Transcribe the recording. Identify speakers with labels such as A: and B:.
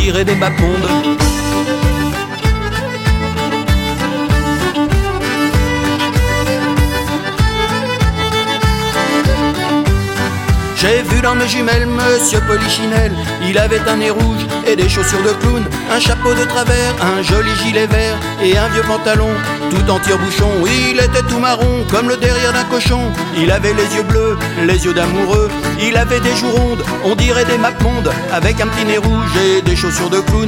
A: dirait des mapmondes. J'ai vu dans mes jumelles Monsieur Polichinelle. Il avait un nez rouge et des chaussures de clown, un chapeau de travers, un joli gilet vert et un vieux pantalon tout en tire-bouchon. Il était tout marron comme le derrière d'un cochon. Il avait les yeux bleus, les yeux d'amoureux. Il avait des joues rondes, on dirait des mapmondes, avec un petit nez rouge et des chaussures de clown.